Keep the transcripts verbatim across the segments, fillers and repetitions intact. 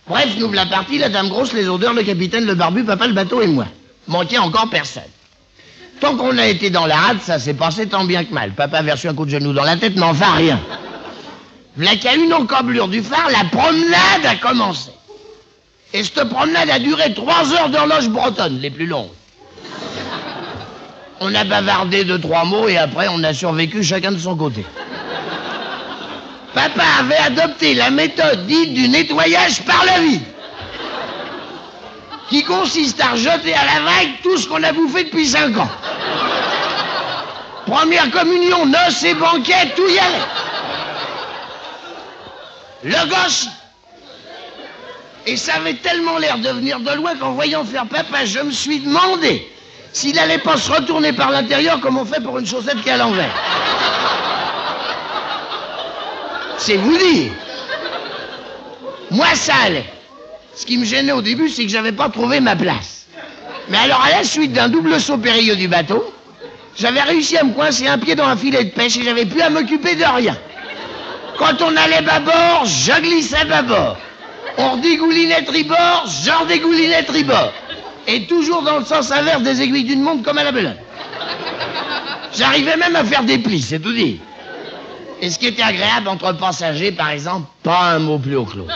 Bref, nous la partie, la dame grosse, les odeurs, le capitaine, le barbu, papa, le bateau et moi. Manquait encore personne. Tant qu'on a été dans la rade, ça s'est passé tant bien que mal. Papa avait reçu un coup de genou dans la tête, mais enfin rien. V'là qu'il y a une encablure du phare, la promenade a commencé. Et cette promenade a duré trois heures d'horloge bretonne, les plus longues. On a bavardé deux, trois mots et après on a survécu chacun de son côté. Papa avait adopté la méthode dite du nettoyage par le vide, qui consiste à rejeter à la vague tout ce qu'on a bouffé depuis cinq ans. Première communion, noces et banquets, tout y allait. Le gosse, et ça avait tellement l'air de venir de loin qu'en voyant faire papa, je me suis demandé s'il allait pas se retourner par l'intérieur comme on fait pour une chaussette qui est à l'envers. C'est vous dire. Moi, ça allait. Ce qui me gênait au début, c'est que j'avais pas trouvé ma place. Mais alors, à la suite d'un double saut périlleux du bateau, j'avais réussi à me coincer un pied dans un filet de pêche et j'avais plus à m'occuper de rien. Quand on allait bâbord, je glissais bâbord. On redégoulinait tribord, je redégoulinais tribord. Et toujours dans le sens inverse des aiguilles d'une montre comme à la belote. J'arrivais même à faire des plis, c'est tout dit. Et ce qui était agréable entre passagers, par exemple, pas un mot plus haut que l'autre.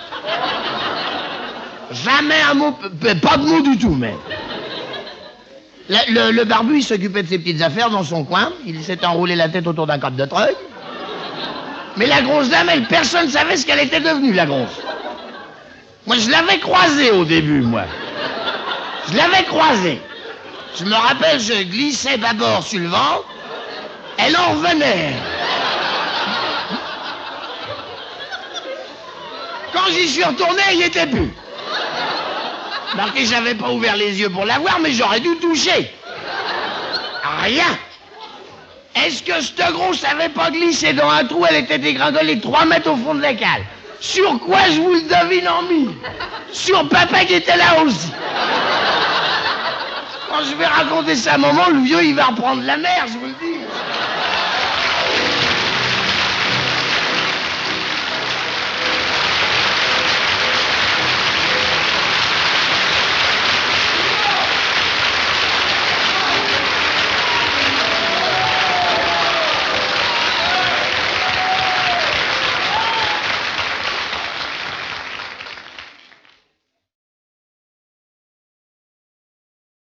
Jamais un mot, pas de mot du tout même. Le, le, le barbu, il s'occupait de ses petites affaires dans son coin. Il s'était enroulé la tête autour d'un cadre de treuil. Mais la grosse dame, elle, personne ne savait ce qu'elle était devenue, la grosse. Moi, je l'avais croisée au début, moi. Je l'avais croisée. Je me rappelle, je glissais bâbord sur le ventre. Elle en revenait. Quand j'y suis retourné, il n'y était plus. Marqué, j'avais pas ouvert les yeux pour la voir, mais j'aurais dû toucher. Rien. Est-ce que cette grosse avait pas glissé dans un trou, elle était dégringolée trois mètres au fond de la cale? Sur quoi je vous le devine en mille? Sur papa qui était là aussi. Quand je vais raconter ça à maman, le vieux, il va reprendre la mer, je vous le dis.